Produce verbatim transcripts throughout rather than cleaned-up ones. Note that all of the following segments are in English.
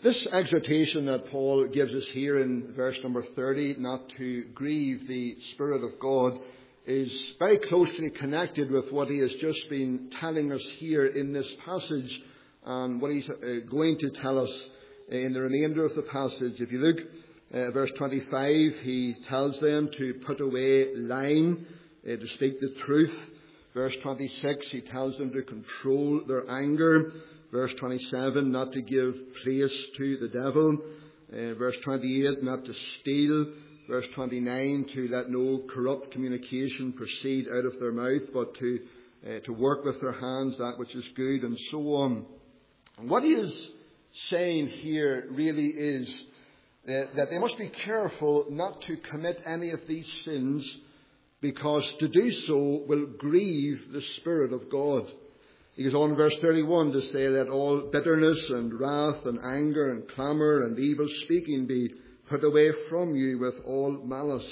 This exhortation that Paul gives us here in verse number thirty, not to grieve the Spirit of God, is very closely connected with what he has just been telling us here in this passage and what he's going to tell us in the remainder of the passage. If you look at verse twenty-five, he tells them to put away lying, uh, to speak the truth. Verse twenty-six, he tells them to control their anger. Verse twenty-seven, not to give place to the devil. Uh, verse twenty-eight, not to steal. Verse twenty-nine, to let no corrupt communication proceed out of their mouth, but to uh, to work with their hands that which is good, and so on. And what he is saying here really is uh, that they must be careful not to commit any of these sins, because to do so will grieve the Spirit of God. He goes on in verse thirty-one to say, let all bitterness and wrath and anger and clamour and evil speaking be put away from you with all malice.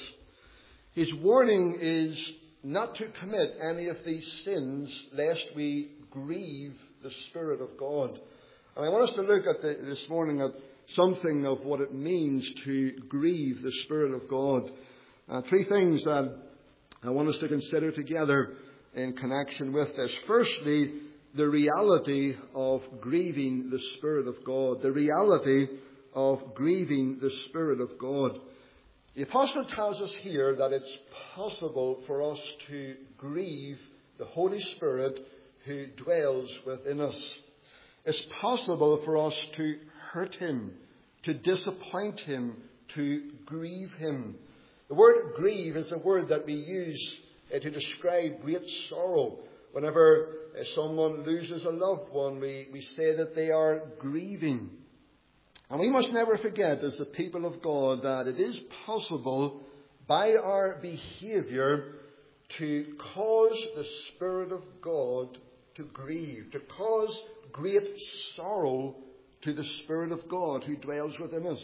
His warning is not to commit any of these sins lest we grieve the Spirit of God. And I want us to look at the, this morning at something of what it means to grieve the Spirit of God. Uh, three things that I want us to consider together in connection with this. Firstly, the reality of grieving the Spirit of God. The reality of grieving the Spirit of God. The apostle tells us here that it's possible for us to grieve the Holy Spirit who dwells within us. It's possible for us to hurt him, to disappoint him, to grieve him. The word grieve is a word that we use uh, to describe great sorrow. Whenever uh, someone loses a loved one, we, we say that they are grieving. And we must never forget, as the people of God, that it is possible by our behaviour to cause the Spirit of God to grieve, to cause great sorrow to the Spirit of God who dwells within us.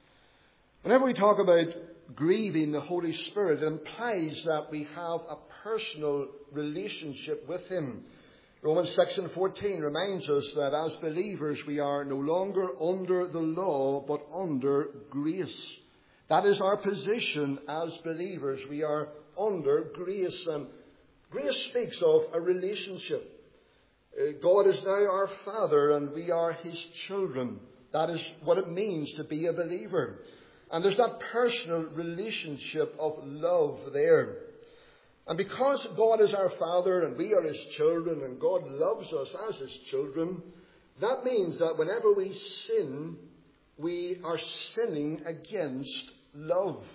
Whenever we talk about grieving the Holy Spirit, it implies that we have a personal relationship with him. Romans six and fourteen reminds us that as believers we are no longer under the law but under grace. That is our position as believers. We are under grace, and grace speaks of a relationship. Uh, God is now our Father and we are his children. That is what it means to be a believer. And there's that personal relationship of love there. And because God is our Father and we are his children and God loves us as his children, that means that whenever we sin, we are sinning against love.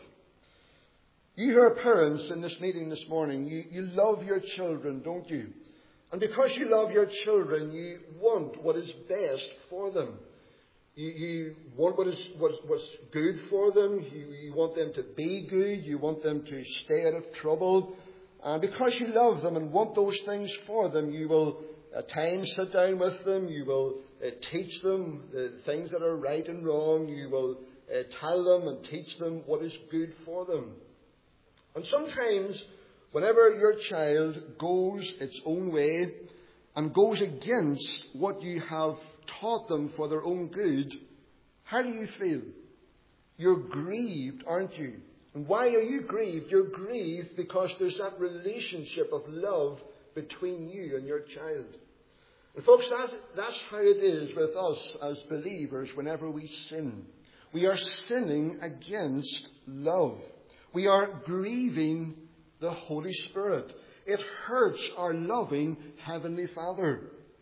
You who are parents in this meeting this morning, you, you love your children, don't you? And because you love your children, you want what is best for them. You, you want what is what, what's good for them. You, you want them to be good. You want them to stay out of trouble. And because you love them and want those things for them, you will at times sit down with them. You will uh, teach them the things that are right and wrong. You will uh, tell them and teach them what is good for them. And sometimes, whenever your child goes its own way and goes against what you have taught them for their own good, how do you feel? You're grieved, aren't you? And why are you grieved? You're grieved because there's that relationship of love between you and your child. And folks, that, that's how it is with us as believers whenever we sin. We are sinning against love. We are grieving the Holy Spirit. It hurts our loving Heavenly Father.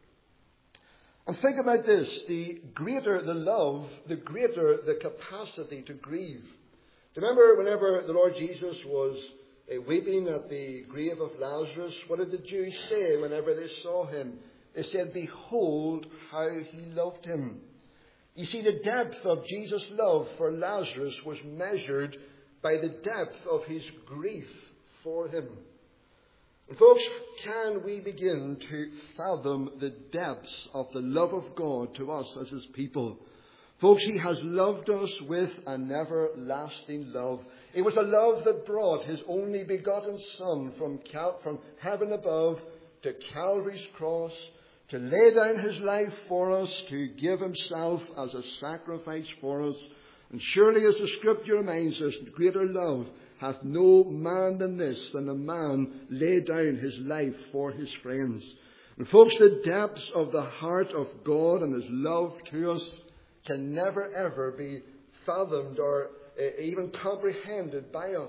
And think about this, the greater the love, the greater the capacity to grieve. Remember whenever the Lord Jesus was uh, weeping at the grave of Lazarus, what did the Jews say whenever they saw him? They said, behold how he loved him. You see, the depth of Jesus' love for Lazarus was measured by the depth of his grief for him. And folks, can we begin to fathom the depths of the love of God to us as his people? Folks, he has loved us with an everlasting love. It was a love that brought his only begotten Son from, Cal- from heaven above to Calvary's cross to lay down his life for us, to give himself as a sacrifice for us. And surely, as the Scripture reminds us, greater love hath no man than this, than a man lay down his life for his friends. And folks, the depths of the heart of God and his love to us can never ever be fathomed or uh, even comprehended by us.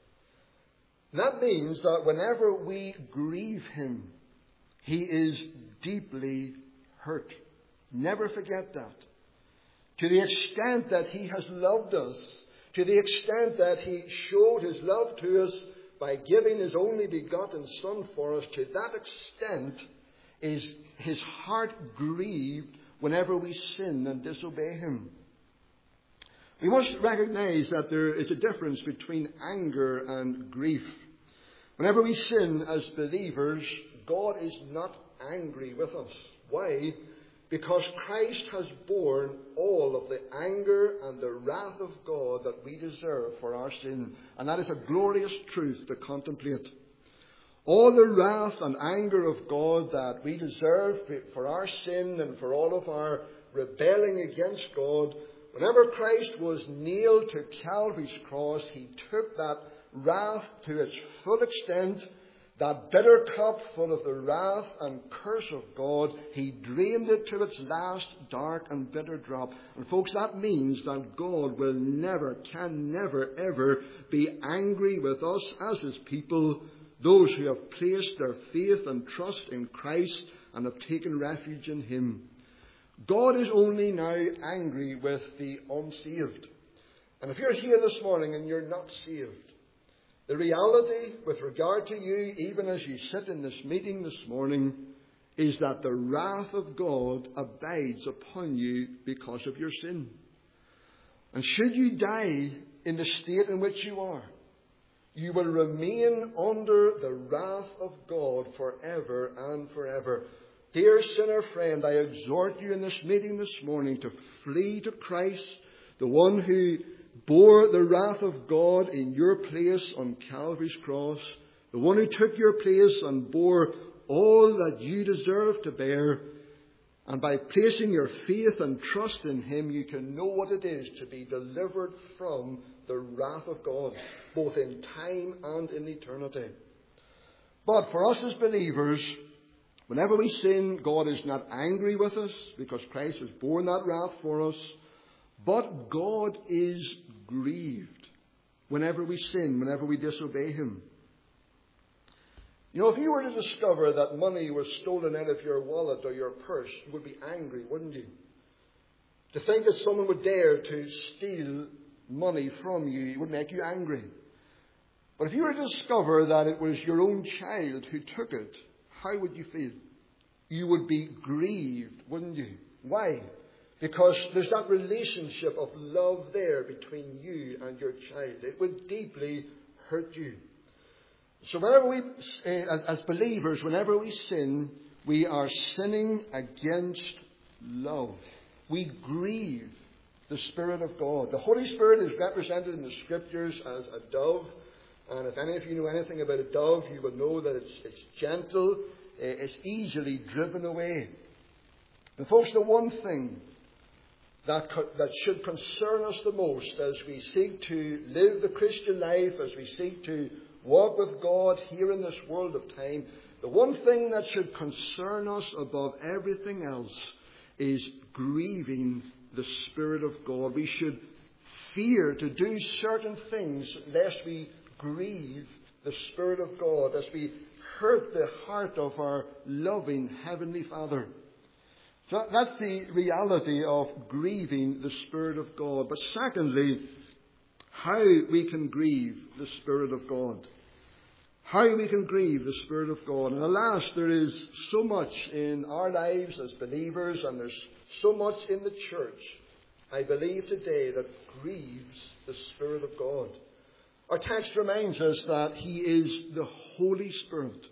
That means that whenever we grieve him, he is deeply hurt. Never forget that. To the extent that he has loved us, to the extent that he showed his love to us by giving his only begotten Son for us, to that extent is his heart grieved whenever we sin and disobey him. We must recognize that there is a difference between anger and grief. Whenever we sin as believers, God is not angry with us. Why? Because Christ has borne all of the anger and the wrath of God that we deserve for our sin. And that is a glorious truth to contemplate. All the wrath and anger of God that we deserve for our sin and for all of our rebelling against God, whenever Christ was nailed to Calvary's cross, he took that wrath to its full extent. That bitter cup full of the wrath and curse of God, he drained it to its last dark and bitter drop. And folks, that means that God will never, can never, ever be angry with us as his people, those who have placed their faith and trust in Christ and have taken refuge in him. God is only now angry with the unsaved. And if you're here this morning and you're not saved, the reality with regard to you, even as you sit in this meeting this morning, is that the wrath of God abides upon you because of your sin. And should you die in the state in which you are, you will remain under the wrath of God forever and forever. Dear sinner friend, I exhort you in this meeting this morning to flee to Christ, the one who bore the wrath of God in your place on Calvary's cross, the one who took your place and bore all that you deserve to bear. And by placing your faith and trust in him, you can know what it is to be delivered from the wrath of God, both in time and in eternity. But for us as believers, whenever we sin, God is not angry with us because Christ has borne that wrath for us. But God is grieved whenever we sin, whenever we disobey him. You know, if you were to discover that money was stolen out of your wallet or your purse, you would be angry, wouldn't you? To think that someone would dare to steal money from you, it would make you angry. But if you were to discover that it was your own child who took it, how would you feel? You would be grieved, wouldn't you? Why? Because there's that relationship of love there between you and your child. It would deeply hurt you. So whenever we, as, as believers, whenever we sin, we are sinning against love. We grieve the Spirit of God. The Holy Spirit is represented in the Scriptures as a dove. And if any of you know anything about a dove, you will know that it's, it's gentle. It's easily driven away. And folks, the one thing That, that should concern us the most as we seek to live the Christian life, as we seek to walk with God here in this world of time, the one thing that should concern us above everything else is grieving the Spirit of God. We should fear to do certain things lest we grieve the Spirit of God, lest we hurt the heart of our loving Heavenly Father. So that's the reality of grieving the Spirit of God. But secondly, how we can grieve the Spirit of God. How we can grieve the Spirit of God. And alas, there is so much in our lives as believers, and there's so much in the church, I believe today, that grieves the Spirit of God. Our text reminds us that he is the Holy Spirit.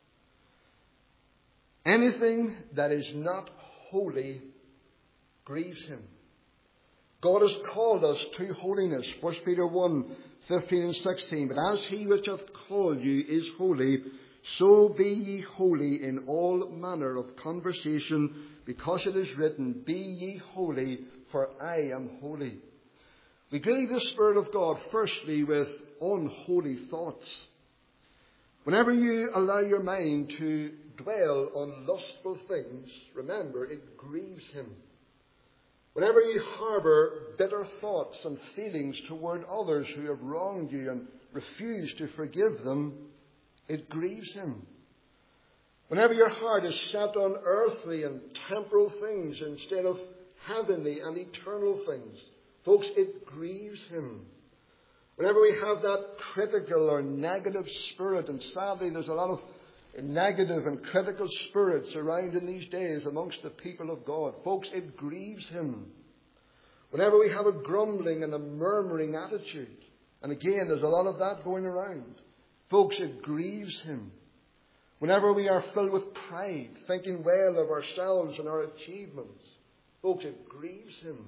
Anything that is not holy grieves him. God has called us to holiness. First Peter one, fifteen and sixteen. But as he which hath called you is holy, So be ye holy in all manner of conversation, because it is written, Be ye holy, for I am holy. We grieve the Spirit of God, firstly, with unholy thoughts. Whenever you allow your mind to dwell on lustful things, remember, it grieves him. Whenever you harbour bitter thoughts and feelings toward others who have wronged you and refuse to forgive them, it grieves him. Whenever your heart is set on earthly and temporal things instead of heavenly and eternal things, folks, it grieves him. Whenever we have that critical or negative spirit, and sadly there's a lot of negative and critical spirits around in these days amongst the people of God, folks, it grieves him. Whenever we have a grumbling and a murmuring attitude, and again there's a lot of that going around, folks, it grieves him. Whenever we are filled with pride, thinking well of ourselves and our achievements, folks, it grieves him.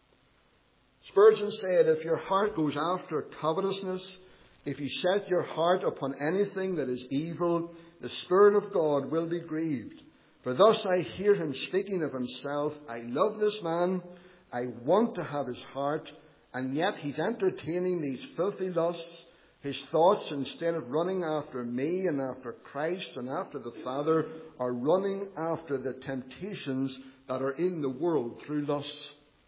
Spurgeon said, if your heart goes after covetousness, if you set your heart upon anything that is evil, the Spirit of God will be grieved. For thus I hear him speaking of himself, I love this man, I want to have his heart, and yet he's entertaining these filthy lusts. His thoughts, instead of running after me and after Christ and after the Father, are running after the temptations that are in the world through lusts.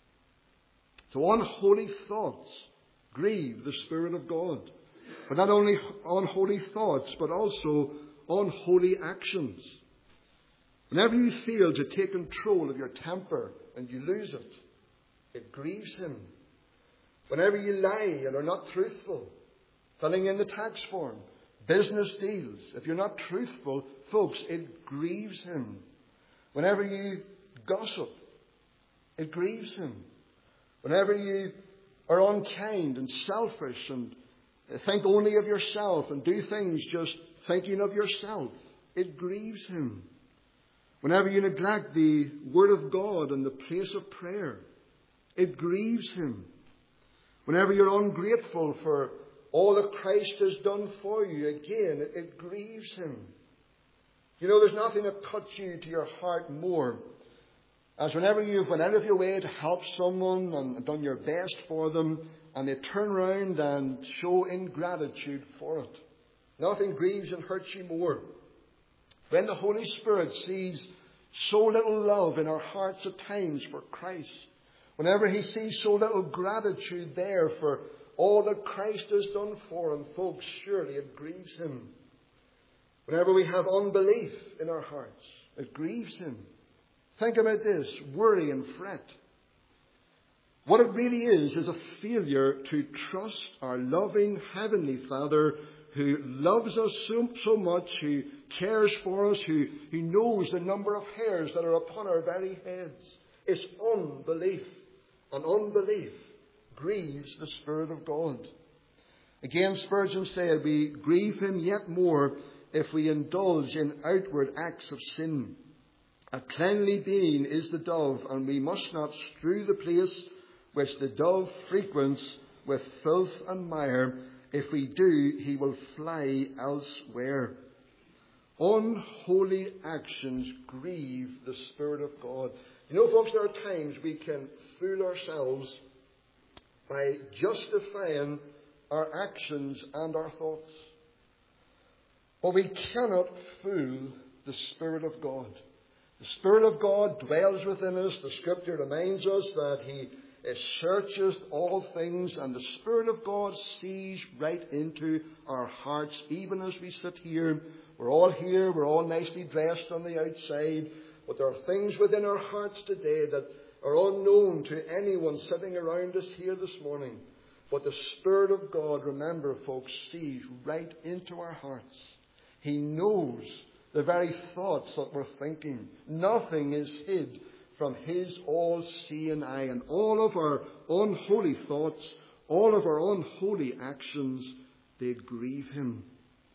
So unholy thoughts grieve the Spirit of God. But not only unholy thoughts, but also unholy actions. Whenever you fail to take control of your temper and you lose it, it grieves him. Whenever you lie and are not truthful, filling in the tax form, business deals, if you're not truthful, folks, it grieves him. Whenever you gossip, it grieves him. Whenever you are unkind and selfish and think only of yourself and do things just thinking of yourself, it grieves him. Whenever you neglect the Word of God and the place of prayer, it grieves him. Whenever you're ungrateful for all that Christ has done for you, again, it, it grieves him. You know, there's nothing that cuts you to your heart more as whenever you've went out of your way to help someone and done your best for them, and they turn around and show ingratitude for it. Nothing grieves and hurts you more. When the Holy Spirit sees so little love in our hearts at times for Christ, whenever he sees so little gratitude there for all that Christ has done for him, folks, surely it grieves him. Whenever we have unbelief in our hearts, it grieves him. Think about this, worry and fret. What it really is, is a failure to trust our loving Heavenly Father who loves us so, so much, who cares for us, who, who knows the number of hairs that are upon our very heads. It's unbelief. And unbelief grieves the Spirit of God. Again, Spurgeon said, we grieve him yet more if we indulge in outward acts of sin. A cleanly being is the dove, and we must not strew the place which the dove frequents with filth and mire. If we do, he will fly elsewhere. Unholy actions grieve the Spirit of God. You know, folks, there are times we can fool ourselves by justifying our actions and our thoughts. But we cannot fool the Spirit of God. The Spirit of God dwells within us. The Scripture reminds us that he searches all things, and the Spirit of God sees right into our hearts, even as we sit here. We're all here, we're all nicely dressed on the outside, but there are things within our hearts today that are unknown to anyone sitting around us here this morning. But the Spirit of God, remember, folks, sees right into our hearts. He knows the very thoughts that we're thinking. Nothing is hid from his all-seeing eye. And all of our unholy thoughts, all of our unholy actions, they grieve him.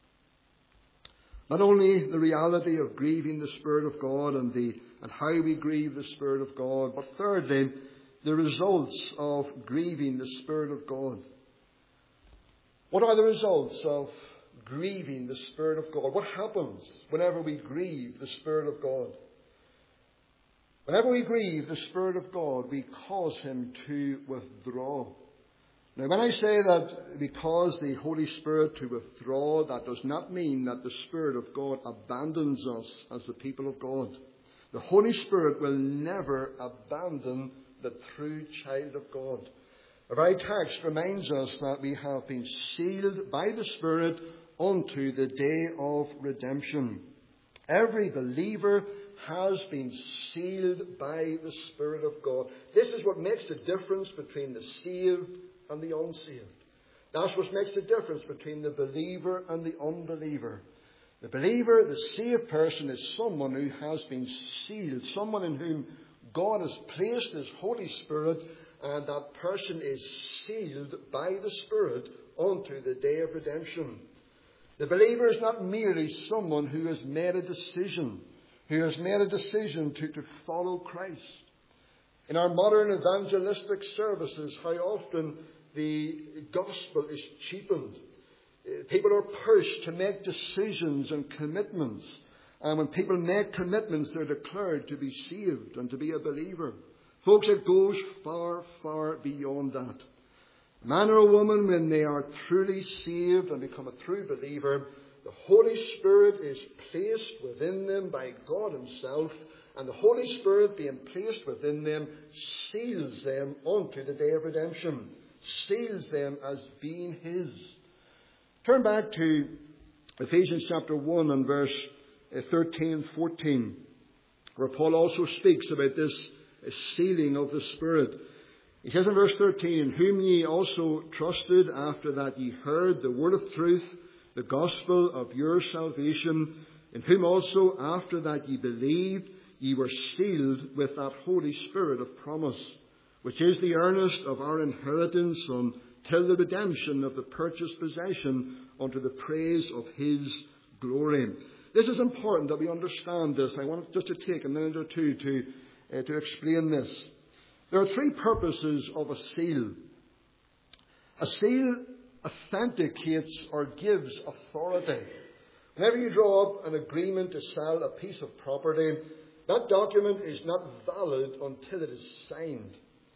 Not only the reality of grieving the Spirit of God and, the, and how we grieve the Spirit of God, but thirdly, the results of grieving the Spirit of God. What are the results of grieving the Spirit of God. What happens whenever we grieve the Spirit of God? Whenever we grieve the Spirit of God, we cause him to withdraw. Now, when I say that we cause the Holy Spirit to withdraw, that does not mean that the Spirit of God abandons us as the people of God. The Holy Spirit will never abandon the true child of God. The very text reminds us that we have been sealed by the Spirit unto the day of redemption. Every believer has been sealed by the Spirit of God. This is what makes the difference between the saved and the unsaved. That's what makes the difference between the believer and the unbeliever. The believer, the saved person, is someone who has been sealed, someone in whom God has placed his Holy Spirit, and that person is sealed by the Spirit unto the day of redemption. The believer is not merely someone who has made a decision, who has made a decision to, to follow Christ. In our modern evangelistic services, how often the gospel is cheapened. People are pushed to make decisions and commitments. And when people make commitments, they're declared to be saved and to be a believer. Folks, it goes far, far beyond that. A man or a woman, when they are truly saved and become a true believer, the Holy Spirit is placed within them by God himself, and the Holy Spirit being placed within them seals them unto the day of redemption, seals them as being his. Turn back to Ephesians chapter one and verse thirteen and fourteen, where Paul also speaks about this sealing of the Spirit. He says in verse thirteen, "In whom ye also trusted after that ye heard the word of truth, the gospel of your salvation, in whom also after that ye believed, ye were sealed with that Holy Spirit of promise, which is the earnest of our inheritance until the redemption of the purchased possession unto the praise of his glory." This is important that we understand this. I want just to take a minute or two to, uh, to explain this. There are three purposes of a seal. A seal authenticates or gives authority. Whenever you draw up an agreement to sell a piece of property, that document is not valid until it is signed.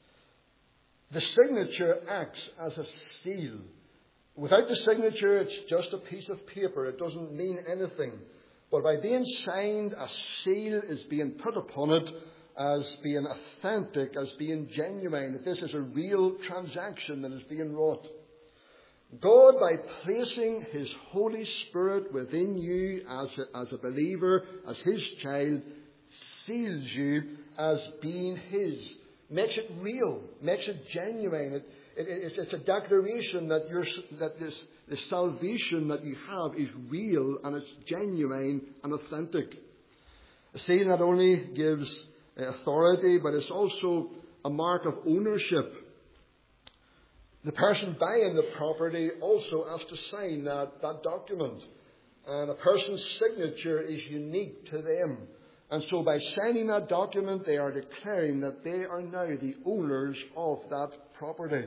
The signature acts as a seal. Without the signature, it's just a piece of paper. It doesn't mean anything. But by being signed, a seal is being put upon it as being authentic, as being genuine, that this is a real transaction that is being wrought. God, by placing his Holy Spirit within you as a, as a believer, as his child, seals you as being his. Makes it real, makes it genuine. It, it, it's, it's a declaration that, you're, that this, the salvation that you have is real and it's genuine and authentic. A seal not only gives authority, but it's also a mark of ownership. The person buying the property also has to sign that, that document. And a person's signature is unique to them. And so by signing that document, they are declaring that they are now the owners of that property.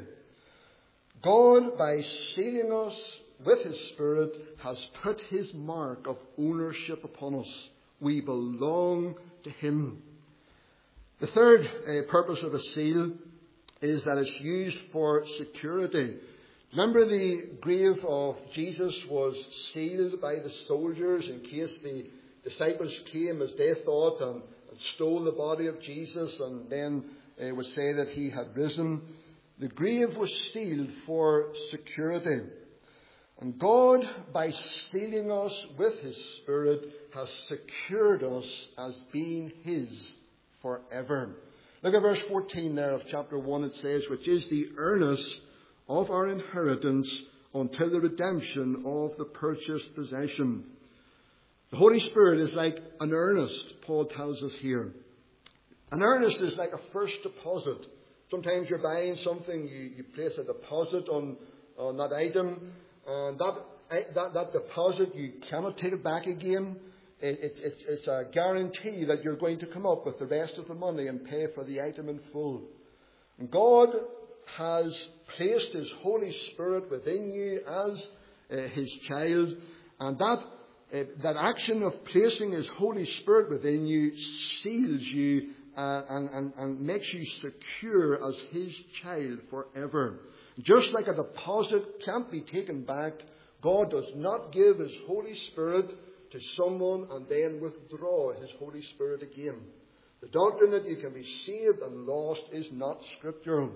God, by sealing us with his Spirit, has put his mark of ownership upon us. We belong to him. The third uh, purpose of a seal is that it's used for security. Remember, the grave of Jesus was sealed by the soldiers in case the disciples came as they thought and, and stole the body of Jesus and then uh, would say that he had risen. The grave was sealed for security. And God, by sealing us with his Spirit, has secured us as being his forever. Look at verse fourteen there of chapter one. It says, "Which is the earnest of our inheritance until the redemption of the purchased possession." The Holy Spirit is like an earnest, Paul tells us here. An earnest is like a first deposit. Sometimes you're buying something, you, you place a deposit on, on that item, and that, that, that deposit, you cannot take it back again. It, it, it's, it's a guarantee that you're going to come up with the rest of the money and pay for the item in full. And God has placed his Holy Spirit within you as uh, his child. And that, uh, that action of placing his Holy Spirit within you seals you uh, and, and, and makes you secure as his child forever. Just like a deposit can't be taken back, God does not give his Holy Spirit to someone and then withdraw his Holy Spirit again. The doctrine that you can be saved and lost is not scriptural.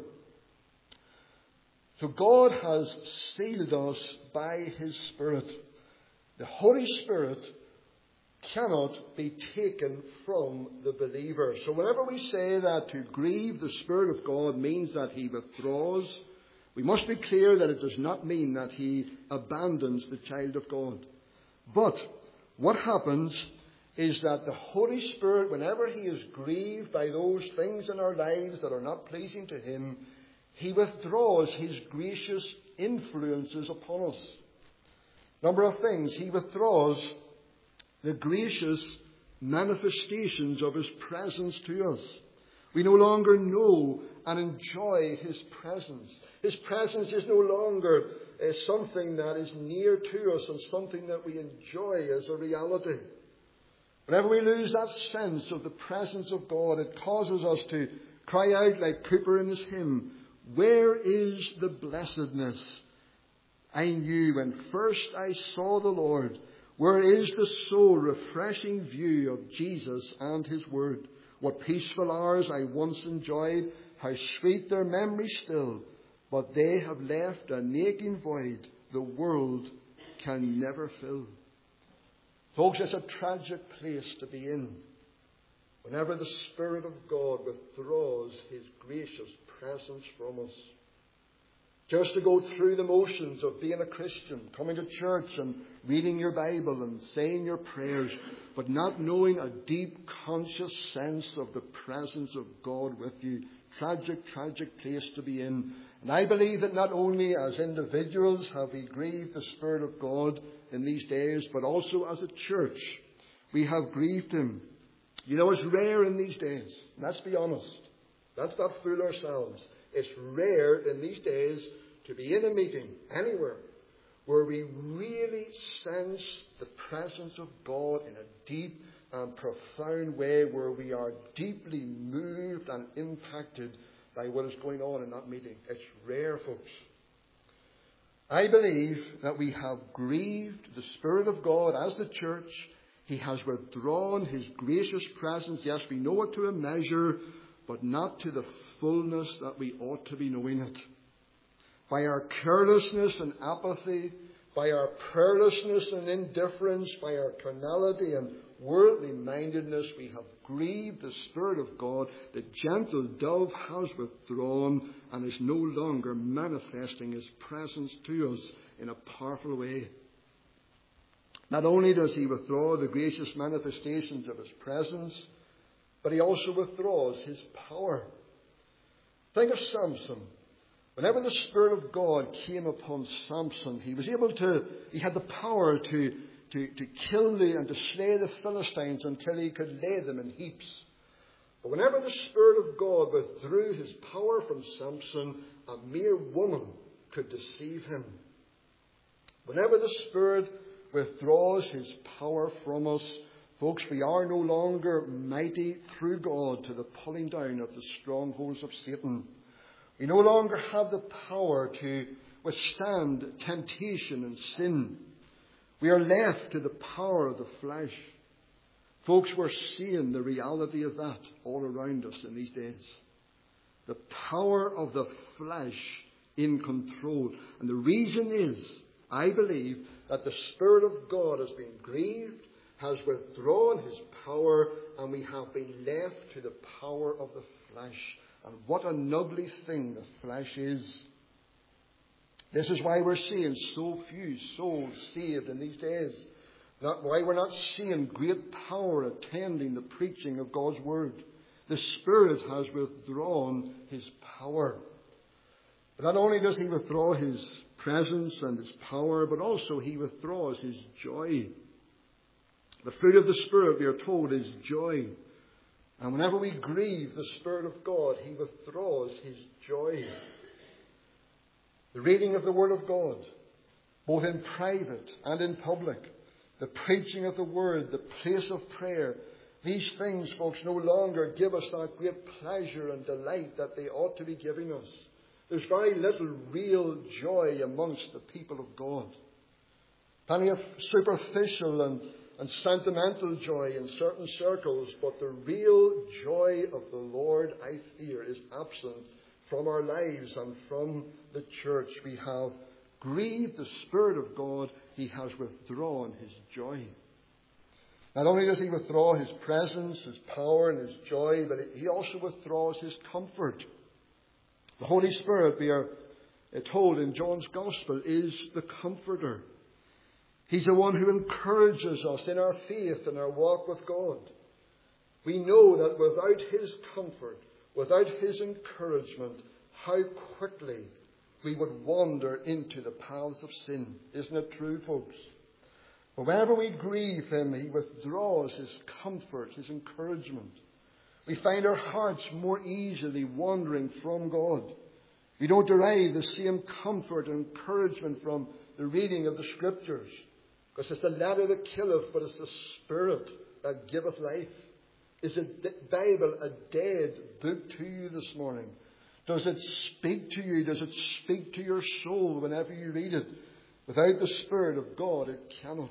So God has sealed us by his Spirit. The Holy Spirit cannot be taken from the believer. So whenever we say that to grieve the Spirit of God means that he withdraws, we must be clear that it does not mean that he abandons the child of God. But what happens is that the Holy Spirit, whenever he is grieved by those things in our lives that are not pleasing to him, he withdraws his gracious influences upon us. Number of things. He withdraws the gracious manifestations of his presence to us. We no longer know and enjoy his presence. His presence is no longer uh, something that is near to us and something that we enjoy as a reality. Whenever we lose that sense of the presence of God, it causes us to cry out like Cooper in his hymn, "Where is the blessedness I knew when first I saw the Lord? Where is the soul refreshing view of Jesus and his word? What peaceful hours I once enjoyed, how sweet their memory still. But they have left an aching void the world can never fill." Folks, it's a tragic place to be in whenever the Spirit of God withdraws his gracious presence from us. Just to go through the motions of being a Christian, coming to church and reading your Bible and saying your prayers, but not knowing a deep, conscious sense of the presence of God with you. Tragic, tragic place to be in. And I believe that not only as individuals have we grieved the Spirit of God in these days, but also as a church, we have grieved him. You know, it's rare in these days. Let's be honest. Let's not fool ourselves. It's rare in these days to be in a meeting anywhere where we really sense the presence of God in a deep and profound way, where we are deeply moved and impacted by what is going on in that meeting. It's rare, folks. I believe that we have grieved the Spirit of God as the church. He has withdrawn his gracious presence. Yes, we know it to a measure, but not to the fullness that we ought to be knowing it. By our carelessness and apathy, by our prayerlessness and indifference, by our carnality and worldly mindedness, we have grieved the Spirit of God. The gentle dove has withdrawn and is no longer manifesting his presence to us in a powerful way. Not only does he withdraw the gracious manifestations of his presence, but he also withdraws his power. Think of Samson. Whenever the Spirit of God came upon Samson, he was able to, he had the power to, to, to kill the, and to slay the Philistines until he could lay them in heaps. But whenever the Spirit of God withdrew his power from Samson, a mere woman could deceive him. Whenever the Spirit withdraws his power from us, folks, we are no longer mighty through God to the pulling down of the strongholds of Satan. We no longer have the power to withstand temptation and sin. We are left to the power of the flesh. Folks, we're seeing the reality of that all around us in these days. The power of the flesh in control. And the reason is, I believe, that the Spirit of God has been grieved, has withdrawn his power, and we have been left to the power of the flesh. And what an ugly thing the flesh is. This is why we're seeing so few souls saved in these days. Not why we're not seeing great power attending the preaching of God's word. The Spirit has withdrawn his power. But not only does he withdraw his presence and his power, but also he withdraws his joy. The fruit of the Spirit, we are told, is joy. And whenever we grieve the Spirit of God, he withdraws his joy. The reading of the Word of God, both in private and in public, the preaching of the word, the place of prayer. These things, folks, no longer give us that great pleasure and delight that they ought to be giving us. There's very little real joy amongst the people of God. Plenty of superficial and, and sentimental joy in certain circles, but the real joy of the Lord, I fear, is absent from our lives and from the church. We have grieved the Spirit of God. He has withdrawn his joy. Not only does he withdraw his presence, his power, and his joy, but he also withdraws his comfort. The Holy Spirit, we are told in John's Gospel, is the Comforter. He's the one who encourages us in our faith and our walk with God. We know that without his comfort, without his encouragement, how quickly we would wander into the paths of sin. Isn't it true, folks? But whenever we grieve him, he withdraws his comfort, his encouragement. We find our hearts more easily wandering from God. We don't derive the same comfort and encouragement from the reading of the Scriptures. Because it's the letter that killeth, but it's the Spirit that giveth life. Is the Bible a dead book to you this morning? Does it speak to you? Does it speak to your soul whenever you read it? Without the Spirit of God, it cannot.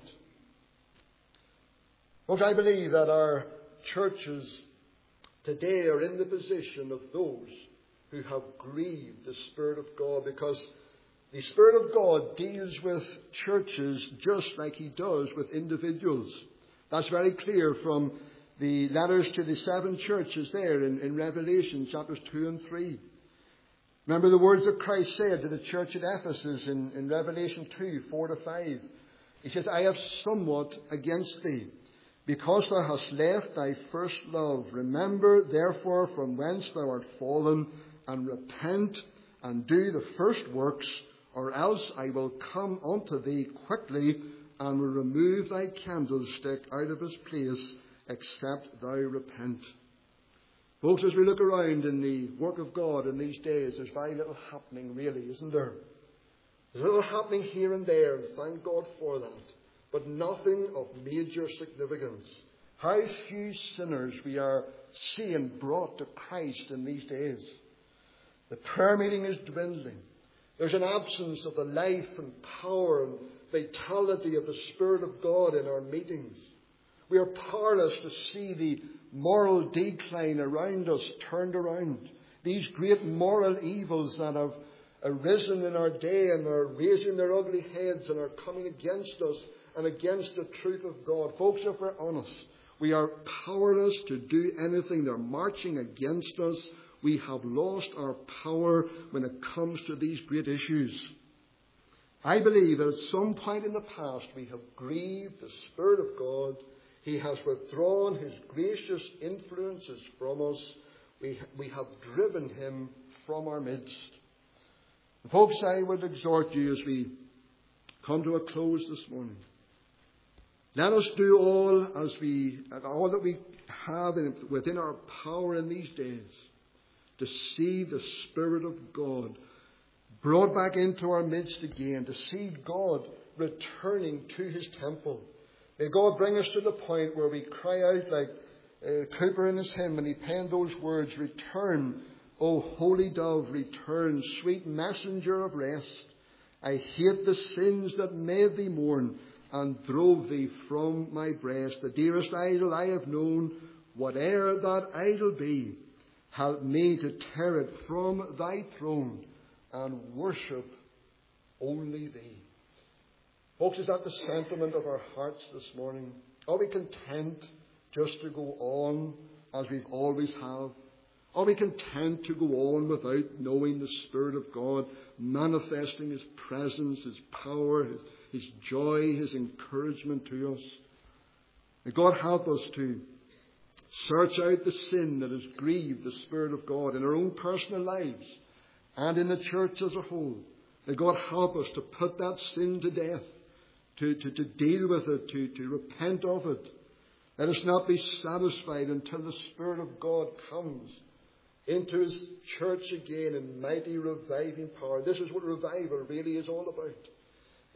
Folks, I believe that our churches today are in the position of those who have grieved the Spirit of God, because the Spirit of God deals with churches just like he does with individuals. That's very clear from the letters to the seven churches there in, in Revelation chapters two and three. Remember the words that Christ said to the church at Ephesus in, in Revelation two, four to five. He says, I have somewhat against thee, because thou hast left thy first love. Remember therefore from whence thou art fallen, and repent, and do the first works, or else I will come unto thee quickly, and will remove thy candlestick out of his place, except thou repent. Folks, as we look around in the work of God in these days, there's very little happening really, isn't there? There's a little happening here and there, and thank God for that. But nothing of major significance. How few sinners we are seeing brought to Christ in these days. The prayer meeting is dwindling. There's an absence of the life and power and vitality of the Spirit of God in our meetings. We are powerless to see the moral decline around us turned around. These great moral evils that have arisen in our day and are raising their ugly heads and are coming against us and against the truth of God. Folks, if we're honest, we are powerless to do anything. They're marching against us. We have lost our power when it comes to these great issues. I believe that at some point in the past we have grieved the Spirit of God. He has withdrawn his gracious influences from us. We, we have driven him from our midst. And folks, I would exhort you as we come to a close this morning. Let us do all as we, all that we have in, within our power in these days to see the Spirit of God brought back into our midst again, to see God returning to his temple. May God bring us to the point where we cry out like uh, Cooper in his hymn when he penned those words, return, O holy dove, return, sweet messenger of rest. I hate the sins that made thee mourn and drove thee from my breast. The dearest idol I have known, whate'er that idol be, help me to tear it from thy throne and worship only thee. Folks, is that the sentiment of our hearts this morning? Are we content just to go on as we've always have? Are we content to go on without knowing the Spirit of God, manifesting his presence, his power, his, his joy, his encouragement to us? May God help us to search out the sin that has grieved the Spirit of God in our own personal lives and in the church as a whole. May God help us to put that sin to death, to, to, to deal with it, to, to repent of it. Let us not be satisfied until the Spirit of God comes into his church again in mighty reviving power. This is what revival really is all about.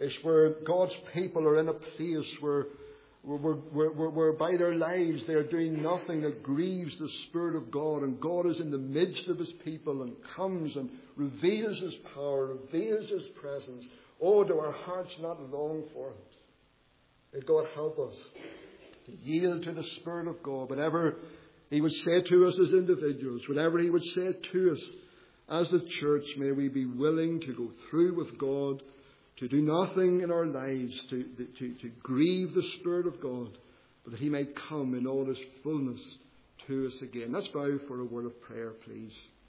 It's where God's people are in a place where, where, where, where, where by their lives they are doing nothing that grieves the Spirit of God. And God is in the midst of His people and comes and reveals His power, reveals His presence. Oh, do our hearts not long for it? May God help us to yield to the Spirit of God. Whatever He would say to us as individuals, whatever He would say to us as the church, may we be willing to go through with God, to do nothing in our lives to, to, to grieve the Spirit of God, but that He might come in all His fullness to us again. Let's bow for a word of prayer, please.